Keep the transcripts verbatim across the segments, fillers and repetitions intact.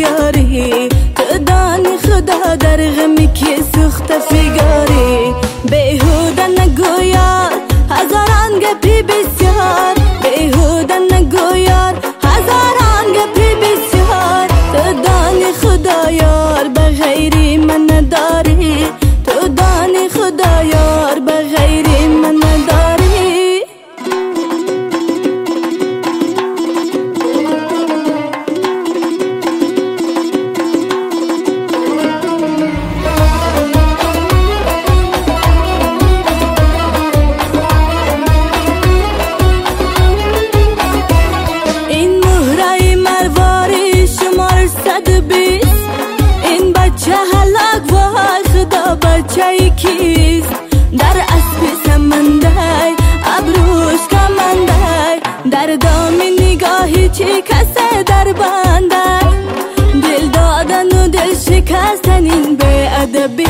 بیاری، تو دانی خدا در غمی که سوخته فیگاری. بیهوده نگو یار هزاران گپی بسیار، بیهوده نگو یار هزاران گپی بسیار. تو دانی خدا یار بغیری من نداری، تو دانی خدا یار بغیری من نداری. این بچه هلاک وای خدا بچه کیست؟ در اسب سمنده ابروش کمنده، در دام نگاهی چی کسه در بنده. دل دادن و دل شکستن این به ادبیست.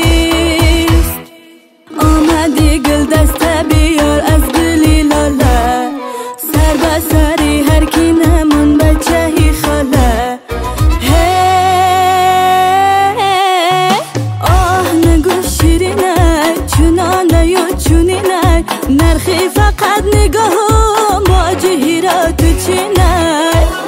آمدی گل دسته بیار از گلی لاله، سر به سری هر کی نمون بچه هی خاله. نرخی فقط نگاه مواجهی را تو چینه.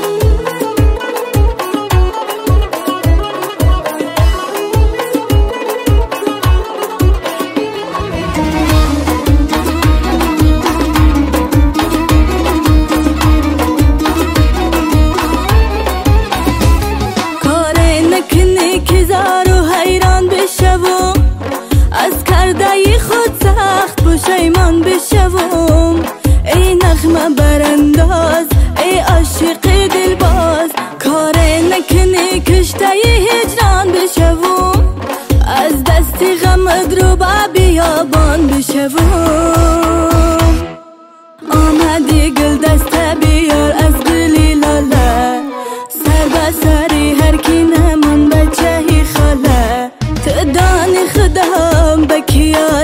کاری نکنی که زارو حیران بشوم، از کرده خود سخت پشیمان بشوم. ای نغمه برانداز ای عاشق دلباز، کار نکنی کشته هجران بشوم، از دستی غمت رو با بیابان بشوم. آمدی گل دسته بیار از گلی لاله، سر به سری هر کی نمون بچه هی خاله. تو دانی خدا بکیار